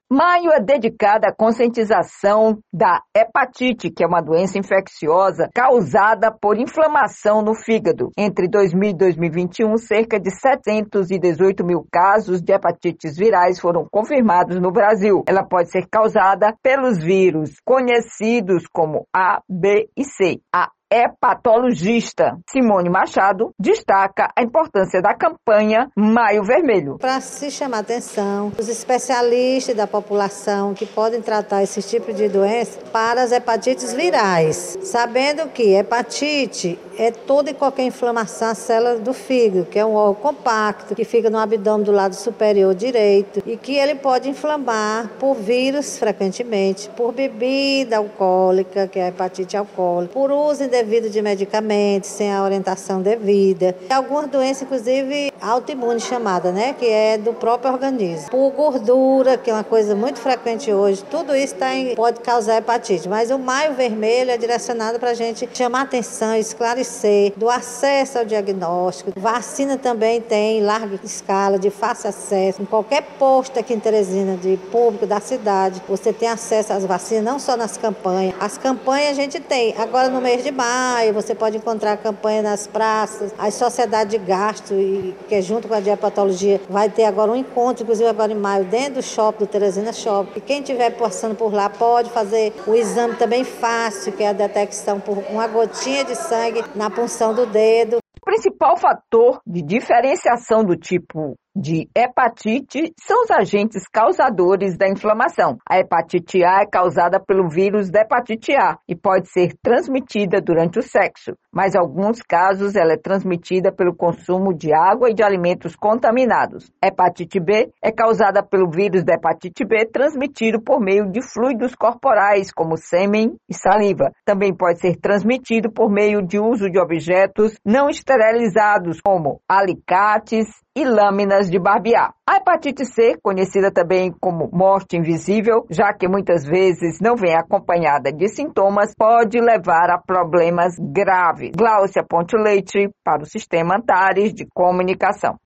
Maio é dedicado à conscientização da hepatite, que é uma doença infecciosa causada por inflamação no fígado. Entre 2000 e 2021, cerca de 718 mil casos de hepatites virais foram confirmados no Brasil. Ela pode ser causada pelos vírus conhecidos como A, B e C. A hepatologista Simone Machado destaca a importância da campanha Maio Vermelho. Para se chamar a atenção dos especialistas da população que podem tratar esse tipo de doença para as hepatites virais, sabendo que hepatite é toda e qualquer inflamação às células do fígado, que é um órgão compacto, que fica no abdômen do lado superior direito e que ele pode inflamar por vírus frequentemente, por bebida alcoólica, que é a hepatite alcoólica, por uso indevido de medicamentos sem a orientação devida, algumas doenças inclusive autoimunes chamada, que é do próprio organismo, por gordura, que é uma coisa muito frequente hoje. Tudo isso pode causar hepatite, mas o Maio Vermelho é direcionado para a gente chamar atenção, esclarecer do acesso ao diagnóstico. Vacina também tem larga escala, de fácil acesso. Em qualquer posto aqui em Teresina, de público da cidade, você tem acesso às vacinas, não só nas campanhas. As campanhas a gente tem. Agora no mês de maio, você pode encontrar a campanha nas praças, a Sociedade de Gastro, que é junto com a diabetologia, vai ter agora um encontro, inclusive agora em maio, dentro do shopping, do Teresina Shopping. E quem estiver passando por lá pode fazer o exame também fácil, que é a detecção por uma gotinha de sangue na punção do dedo. O principal fator de diferenciação do tipo de hepatite são os agentes causadores da inflamação. A hepatite A é causada pelo vírus da hepatite A e pode ser transmitida durante o sexo, mas em alguns casos ela é transmitida pelo consumo de água e de alimentos contaminados. A hepatite B é causada pelo vírus da hepatite B transmitido por meio de fluidos corporais, como sêmen e saliva. Também pode ser transmitido por meio de uso de objetos não esterilizados, como alicates e lâminas de barbear. A hepatite C, conhecida também como morte invisível, já que muitas vezes não vem acompanhada de sintomas, pode levar a problemas graves. Gláucia Ponte Leite, para o Sistema Antares de Comunicação.